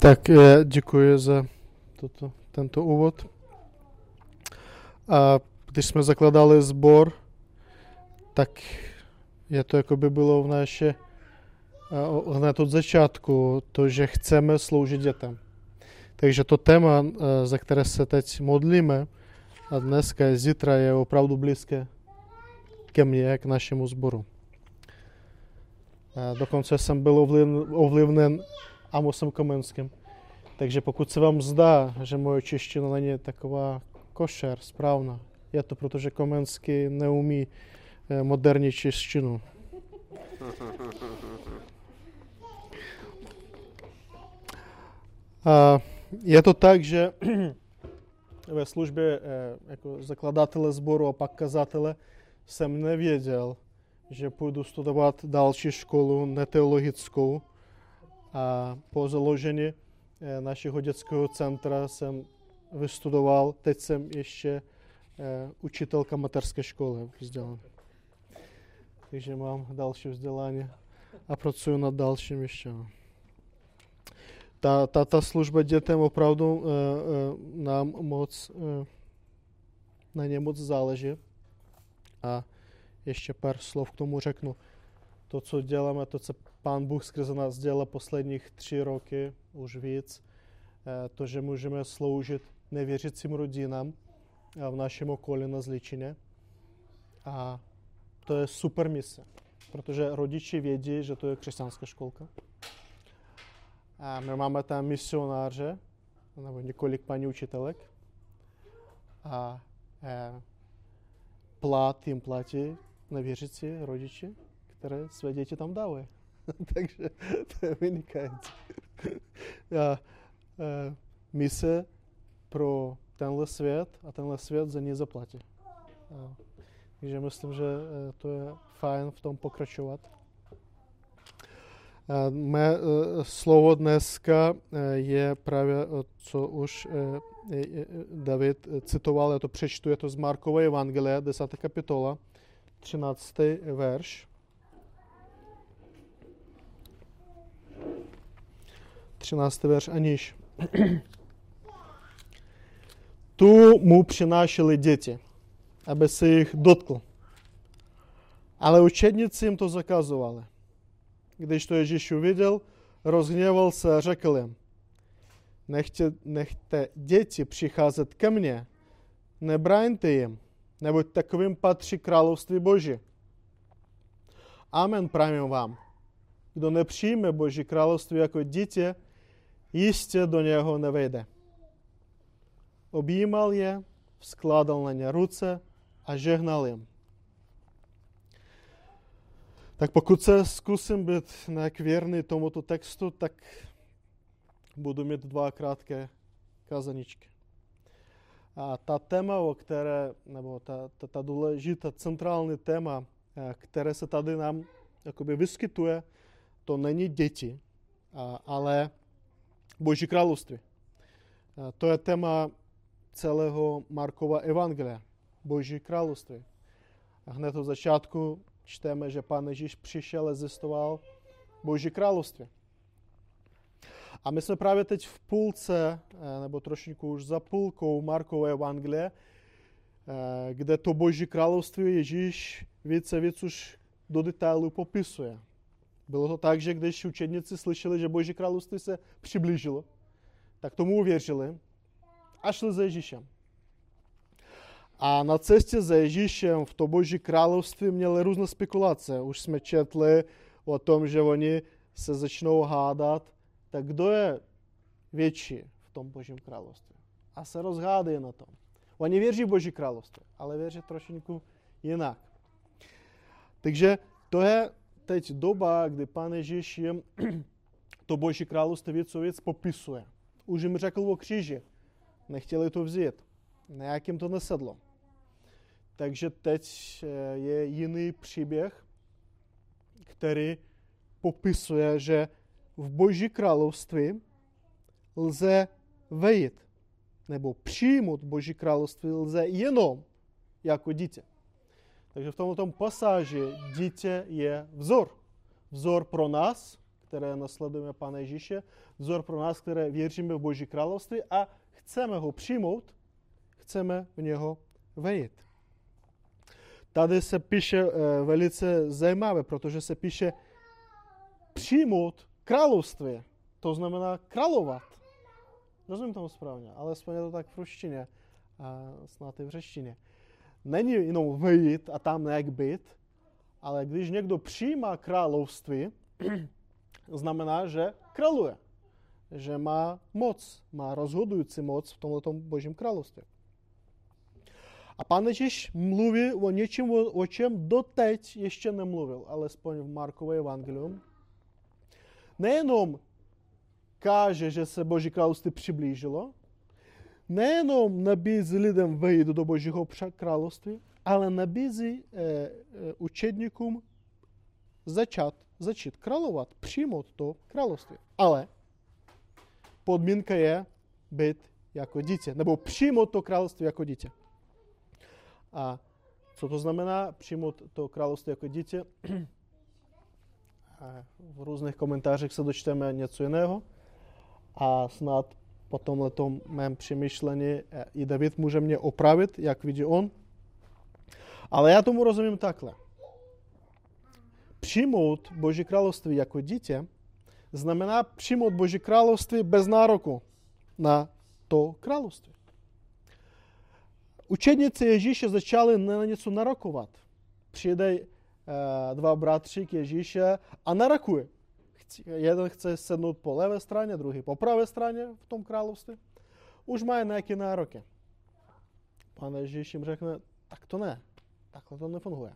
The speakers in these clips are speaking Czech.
Tak děkuji za tento úvod. A když jsme zakladali sbor, tak je to, jako by bylo v naše hned od začátku, to, že chceme sloužit dětem. Takže to téma, za které se teď modlíme, a dneska a zítra je opravdu blízké ke mně, k našemu sboru. Dokonce jsem byl ovlivněn Amosem Komenským. Takže pokud se vám zdá, že moje čeština není taková košer, správná, je to proto, že Komenský neumí moderní češtinu. Je to tak, že ve službě jako zakladatele sboru a pak kazatele jsem nevěděl, že půjdu studovat další školu neteologickou. A po založení našeho dětského centra jsem vystudoval, teď jsem ještě učitelka mateřské školy vzdělán. Takže mám další vzdělání a pracuji nad dalším ještě. Ta služba dětem opravdu nám na ně moc záleží. A ještě pár slov k tomu řeknu. To, co děláme, to, co Pán Bůh skrze nás dělá posledních 3 roky, už víc, to, že můžeme sloužit nevěřícím rodinám v našem okolí na Zličině. A to je super mise, protože rodiče vědí, že to je křesťanská školka. A my máme tam misionáře, nebo několik paní učitelek. A plat jim platí nevěřící rodiče, které své děti tam dávají. Takže to je vynikající. Mise pro tenhle svět a tenhle svět za ní zaplatí. Takže myslím, že to je fajn v tom pokračovat. Mé slovo dneska je právě, co už David citoval, já to přečtu, je to z Markova evangelia, 10. kapitola, 13. verš. 13. verš a níž. Tu mu přinášeli děti, aby se jich dotkl. Ale učedníci jim to zakazovali. Když to Ježíš uviděl, rozhněval se a řekl jim, nechte děti přicházet ke mně, nebraňte jim, neboť takovým patří království Boží. Amen, pravím vám. Kdo nepřijme Boží království jako dítě, jistě do něho nevejde. Objímal je, vzkládal na ně ruce a žehnal jim. Tak pokud se zkusím být nějak věrný tomuto textu, tak budu mít 2 krátké kazaničky. A ta téma, o které, nebo ta důležitá centrální téma, které se tady nám jakoby vyskytuje, to není děti, ale Boží království. To je téma celého Markova evangelia. Boží království. A hned od začátku čteme, že Pán Ježíš přišel a zjistoval Boží království. A my jsme právě teď v půlce, nebo trošku už za půlkou Markova evangelia, kde to Boží království Ježíš více už do detailu popisuje. Bylo to tak, že když učedníci slyšeli, že Boží království se přiblížilo, tak tomu uvěřili a šli za Ježíšem. A na cestě za Ježíšem v to Boží království měli různé spekulace. Už jsme četli o tom, že oni se začnou hádat, tak kdo je větší v tom Božím království. A se rozhádají na tom. Oni věří v Boží království, ale věří trošku jinak. Takže to je teď doba, kdy Pán Ježíš jim to Boží království víc popisuje. Už jim řekl o kříži. Nechtěli to vzít. Nějak jim to nesedlo. Takže teď je jiný příběh, který popisuje, že v Boží království lze vejít, nebo přijmout Boží království lze jenom jako dítě. Takže v tomto pasáži dítě je vzor. Vzor pro nás, které nasledujeme Pána Ježíše, vzor pro nás, které věříme v Boží království a chceme ho přijmout, chceme v něho vejít. Tady se píše velice zajímavé, protože se píše přijmout království. To znamená královat. Rozumím tomu správně, ale aspoň je to tak v ruštině a snad i v řečtině. Není jenom vejít a tam nějak být, ale když někdo přijímá království, znamená, že králuje. Že má moc, má rozhodující moc v tomto Božím království. A Pán Ježíš mluví o něčem, o čem doteď ještě nemluvil, alespoň v Markové evangelium. Nejenom káže, že se Boží království přiblížilo, nejenom nabízí lidem vejít do Božího království, ale nabízí učedníkům začít královat, přijmout to království. Ale podmínka je být jako dítě, nebo přijmout to království jako dítě. A co to znamená přijmout to království jako dítě? V různých komentářích se dočteme něco jiného a snad po tomhletom mém přemýšlení i David může mě opravit, jak vidí on. Ale já tomu rozumím takhle. Přijmout Boží království jako dítě znamená přijmout Boží království bez nároku na to království. Učedníci Ježíše začali na něco narokovat. Přijde dva bratři k Ježíše a narakuje. Jeden chce sednout po levé straně, druhý po pravé straně v tom království. Už mají nějaké nároky. Pán Ježíš jim řekne, tak to ne. Takhle to nefunguje.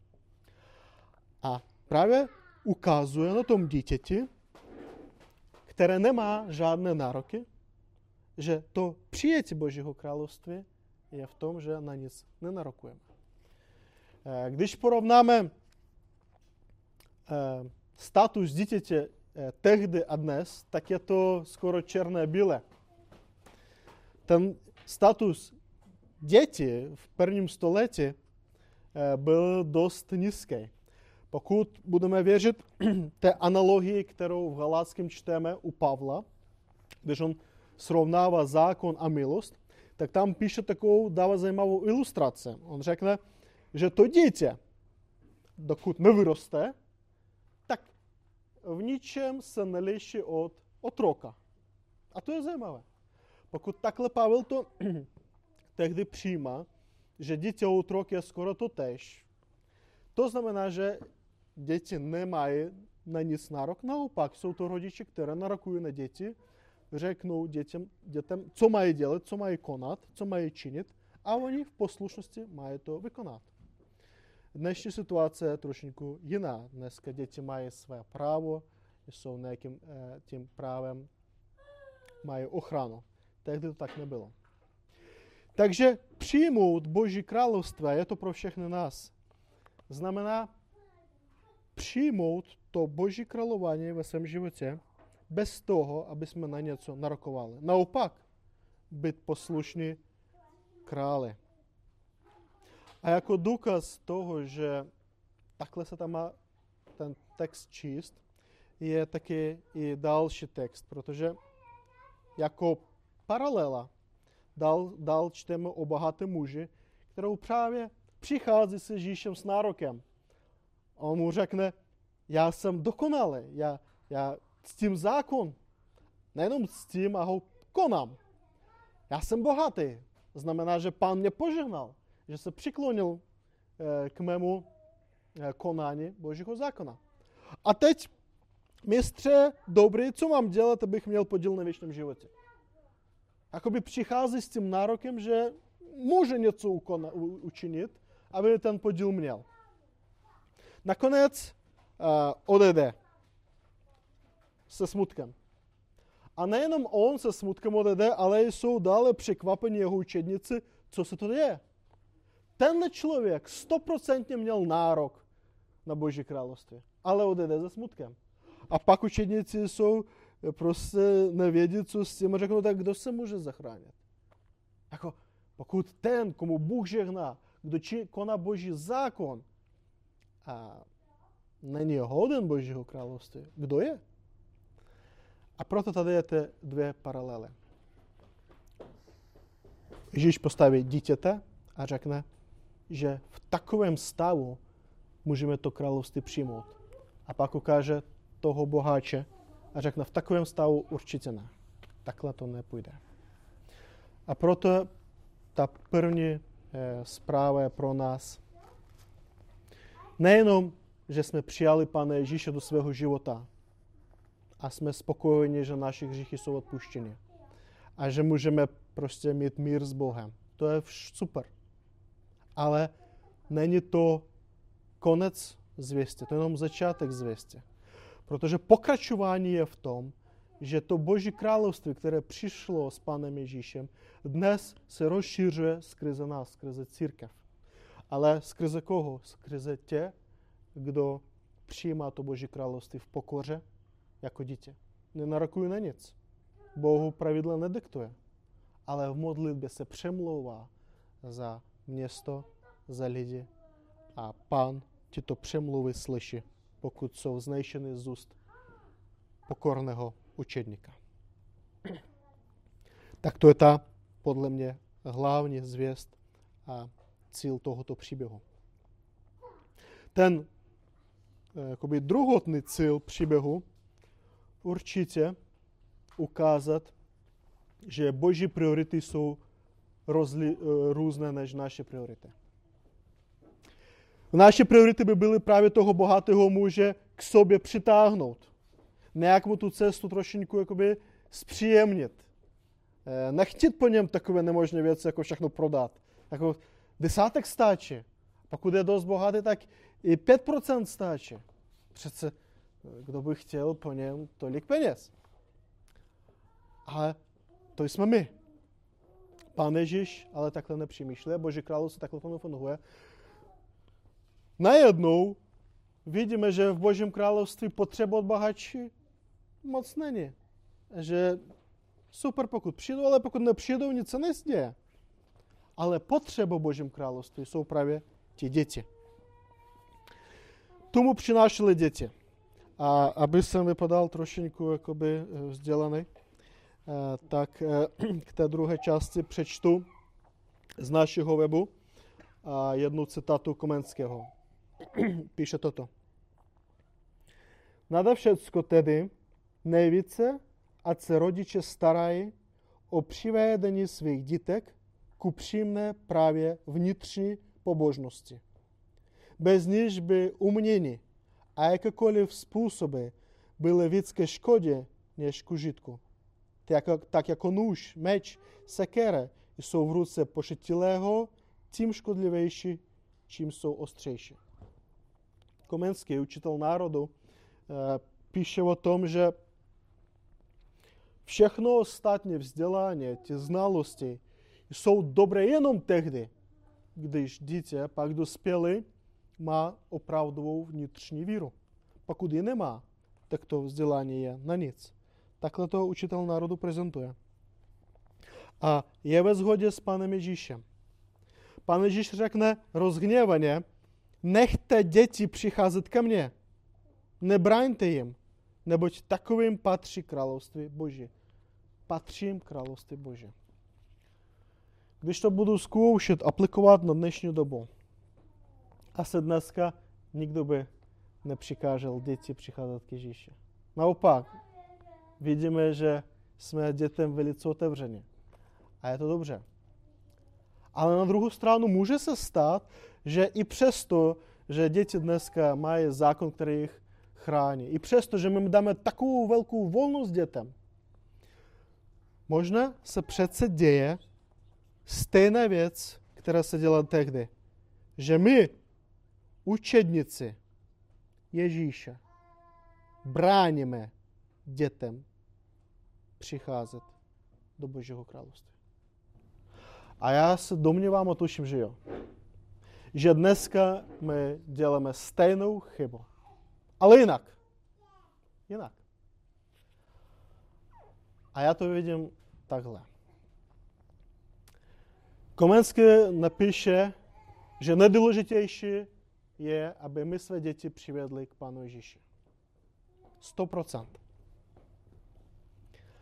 A právě ukazuje na tom dítěti, které nemá žádné nároky, že to přijetí Božího království je v tom, že na nic nenarokujeme. Když porovnáme status dítěte tehdy a dnes, tak je to skoro černé bílé. Ten status dětí v prvním století byl dost nízký. Pokud budeme věřit té analogii, kterou v Galackém čteme u Pavla, když on srovnává zákon a milost, tak tam píše takovou, dává zajímavou ilustraci. On řekne, že to dítě, dokud nevyroste, tak v ničem se neliší od otroka. A to je zajímavé. Pokud takhle Pavel to tehdy přijímá, že dítě a otrok je skoro totéž, to znamená, že děti nemají na nic nárok. Naopak jsou to rodiče, které narokují na děti, řeknou dětem, co mají dělat, co mají konat, co mají činit a oni v poslušnosti mají to vykonat. Dnešní situace je trošku jiná. Dneska děti mají své právo, jsou nějakým tím právem, mají ochranu. Tehdy to tak nebylo. Takže přijmout Boží království, je to pro všechny nás, znamená přijmout to Boží králování ve svém životě bez toho, aby jsme na něco narokovali. Naopak, být poslušní králi. A jako důkaz toho, že takhle se tam má ten text číst, je taky i další text, protože jako paralela dál čteme o bohatém muži, kterou právě přichází s Ježíšem s nárokem. A on mu řekne, já jsem dokonalý, já ctím zákon. Nejenom ctím, a ho konám. Já jsem bohatý. Znamená, že Pán mě požehnal, že se přiklonil k mému konání Božího zákona. A teď, mistře dobrý, co mám dělat, abych měl podíl na věčném životě? Jakoby přichází s tím nárokem, že může něco učinit, aby ten podíl měl. Nakonec odejde se smutkem. A nejenom on se smutkem odejde, ale jsou dále překvapení jeho učedníci, co se to děje. Tenhle člověk 100% měl nárok na Boží království, ale odejde se smutkem. A pak učedníci jsou prostě nevědí, co s tím, a řeknou, tak kdo se může zachránit? Jako, pokud ten, komu Bůh žehná, kdo koná Boží zákon, a není hoden Božího království, kdo je? A proto tady je ty dvě paralely. Ježíš postaví dítěte a řekne, že v takovém stavu můžeme to království přijmout. A pak ukáže toho boháče a řekne, v takovém stavu určitě ne. Takhle to nepůjde. A proto ta první zpráva je pro nás. Nejenom, že jsme přijali Pána Ježíše do svého života a jsme spokojeni, že naše hříchy jsou odpuštěny a že můžeme prostě mít mír s Bohem. To je super. Ale není to konec zvěstí, to je jenom začátek zvěstí. Protože pokračování je v tom, že to Boží království, které přišlo s Pánem Ježíšem, dnes se rozšiřuje skrze nás, skrze církev. Ale skrze koho? Skrze tě, kdo přijímá to Boží království v pokoře jako dítě. Nenarokuje na nic. Bohu pravidla nediktuje. Ale v modlitbě se přemlouvá za město, za lidi. A Pán tyto přemluvy slyší, pokud jsou vznešeny z úst pokorného učedníka. Tak to je ta, podle mě, hlavní zvěst a cíl tohoto příběhu. Ten jakoby druhotný cíl příběhu určitě ukázat, že Boží priority jsou různé než naše priority. Naše priority by byly právě toho bohatého muže k sobě přitáhnout. Nějak mu tu cestu trošinku jakoby zpříjemnit. Nechtít po něm takové nemožné věci, jako všechno prodat. Jako 10 stačí. Pokud je dost bohatý, tak i 5% stačí. Přece kdo by chtěl po něm tolik peněz? Ale to jsme my. Pán Ježíš ale takhle nepřemýšlí, Boží království takhle to nefunguje. Najednou vidíme, že v Božím království potřeba od bohatší moc není. Že super, pokud přijdou, ale pokud nepřijdou, nic se nesděje. Ale potřeba v Božím království jsou právě ti děti. Tomu přinášeli děti. A aby jsem vypadal trošinku jakoby vzdělaný, tak k té druhé části přečtu z našeho webu jednu citátu Komenského. Píše toto. Nade všecko tedy nejvíce, ať se rodiče starají o přivedení svých dítek ku přímé právě vnitřní pobožnosti. Bez níž by umění a jakékoliv způsoby byly víc ke škodě než k užitku. Tak jako nůž, meč, sekera jsou v ruce pošetilého, tím škodlivější, čím jsou ostřejší. Komenský, učitel národu, píše o tom, že všechno ostatní vzdělání, ty znalosti jsou dobré jenom tehdy, když dítě pak dospělý má opravdovou vnitřní víru. Pokud ji nemá, tak to vzdělání je na nic. Takhle to učitel národu prezentuje. A je ve shodě s Pánem Ježíšem. Pán Ježíš řekne rozhněvaně, nechte děti přicházet ke mně. Nebraňte jim, neboť takovým patří království Boží. Patří jim království Boží. Když to budu zkoušet aplikovat na dnešní dobu, asi dneska nikdo by nepřikážel děti přicházet k Ježíši. Naopak, vidíme, že jsme dětem velice otevřeni. A je to dobře. Ale na druhou stranu může se stát, že i přesto, že děti dneska mají zákon, který jich chrání, i přesto, že my dáme takovou velkou volnost dětem, možná se přece děje stejná věc, která se dělá tehdy. Že my, učedníci Ježíše, bráníme dětem přicházet do Božího království. A já se domnívám a tuším, že jo. Že dneska my děláme stejnou chybu. Ale jinak. Jinak. A já to vidím takhle. Komenský napíše, že nejdůležitější je, aby my své děti přivedli k Pánu Ježíši. 100%.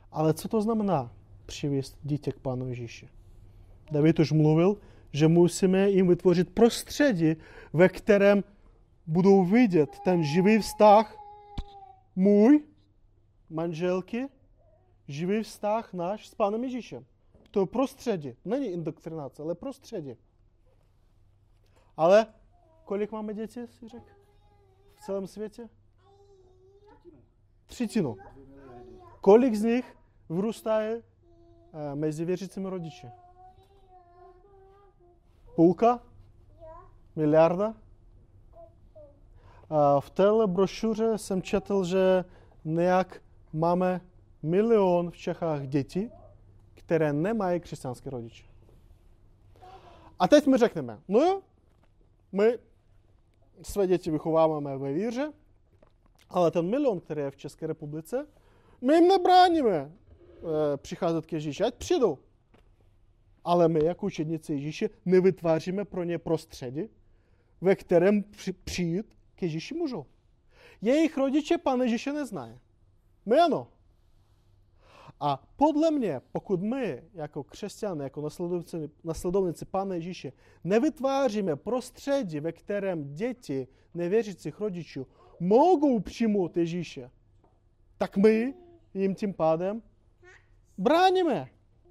Ale co to znamená přivést dítě k Pánu Ježíši? David už mluvil, že musíme jim vytvořit prostředí, ve kterém budou vidět ten živý vztah můj, manželky, živý vztah náš s Pánem Ježíšem. To je prostředí. Není indoktrinace, ale prostředí. Ale kolik máme dětí, si řekl? V celém světě? Třetinu. Kolik z nich vyrůstá mezi věřícími rodiči? Půlka? Miliarda? A v téhle brošuře jsem četl, že nějak máme 1 milion v Čechách dětí, které nemají křesťanské rodiče. A teď my řekneme, no jo, my své děti vychováváme ve víře, ale ten 1 milion, který je v České republice, my jim nebráníme přicházet k Ježíši, ať přijdou. Ale my, jako učedníci Ježíše, nevytváříme pro ně prostředí, ve kterém přijít k Ježíši můžou. Jejich rodiče Pána Ježíše neznají. My ano. A podle mě, pokud my, jako křesťané, jako nasledovníci Pána Ježíše, nevytváříme prostředí, ve kterém děti nevěřících rodičů mohou přijmout Ježíše, tak my jim tím pádem bráníme.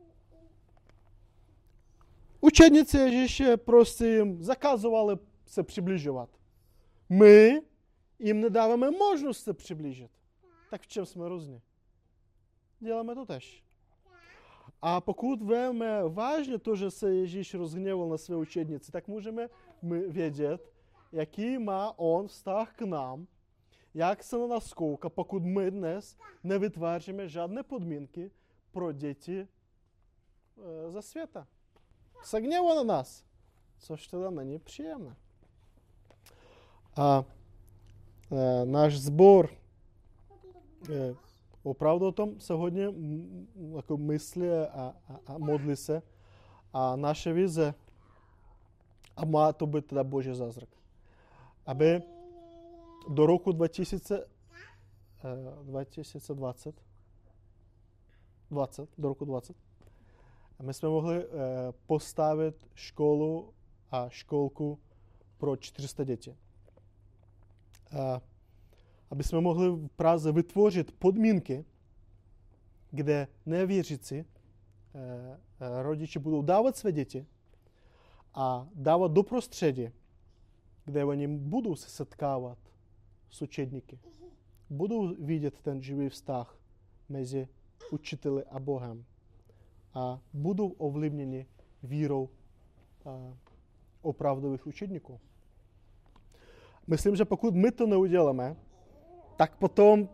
Učedníci Ježíše prostě jim zakazovali se přibližovat. My jim nedáváme možnost se přiblížit. Tak v čem jsme různí? Děláme to tež. A pokud vezmeme vážně to, že se Ježíš rozhněval na své učednice, tak můžeme vědět, jaký má on vztah k nám, jak se na nás kouká, pokud my dnes nevytváříme žádné podmínky pro děti ze světa. Se gněvá na nás, což teda není příjemné. A náš sbor opravdu o tom se hodně jako myslí a modlí se. A naše vize, a má to být teda Boží zázrak, aby do roku 2020, do roku 20, my jsme mohli postavit školu a školku pro 400 dětí. Aby jsme mohli v Praze vytvořit podmínky, kde nevěřící rodiče budou dávat své děti a dávat do prostředí, kde oni budou se setkávat s učedníky. Budou vidět ten živý vztah mezi učiteli a Bohem. A budou ovlivněni vírou opravdových učedníků. Myslím, že pokud my to neuděláme, tak potom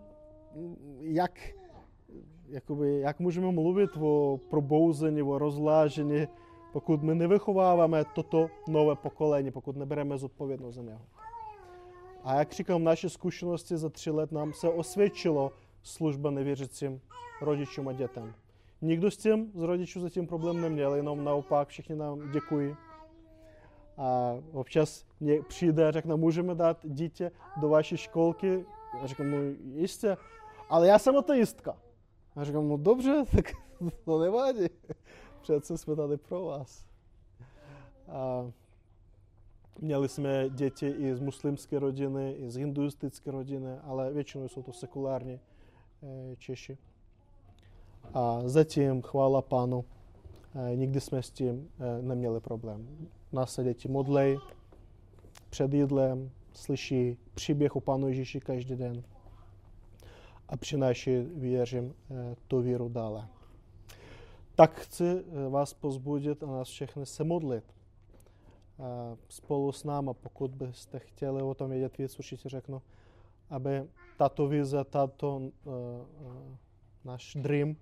jak můžeme mluvit o probouzení, o rozlážení, pokud my nevychováváme toto nové pokolení, pokud nebereme zodpovědnost za něho. A jak říkám, naše zkušenosti za 3 let nám se osvědčilo služba nevěřícím rodičům a dětem. Nikdo z rodičů zatím problém neměl, jenom naopak všichni nám děkují. A občas přijde a řekne, můžeme dát dítě do vaší školky? Já říkám, no jistě, ale já jsem ateistka. Já říkám, no dobře, tak to nevadí. Přece jsme tady pro vás. A měli jsme děti i z muslimské rodiny, i z hinduistické rodiny, ale většinou jsou to sekulární Češi. A zatím, chvála Pánu, nikdy jsme s tím neměli problém. Nás se děti modlí před jídlem, slyší příběh o Pánu Ježíši každý den a přináší, věřím, tu víru dále. Tak chci vás pozbudit a nás všechny se modlit. Spolu s námi, pokud byste chtěli o tom vědět víc, určitě řeknu, aby tato vize, tato náš dream,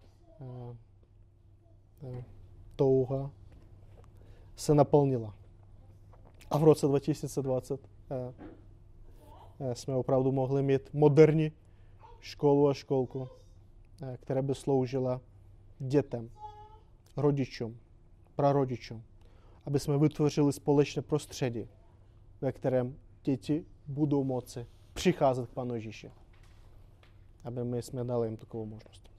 touha se naplnila. A v roce 2020 jsme opravdu mohli mít moderní školu a školku, která by sloužila dětem, rodičům, prarodičům, aby jsme vytvořili společné prostředí, ve kterém děti budou moci přicházet k Pánu Ježíši. Aby my jsme dali jim takovou možnost.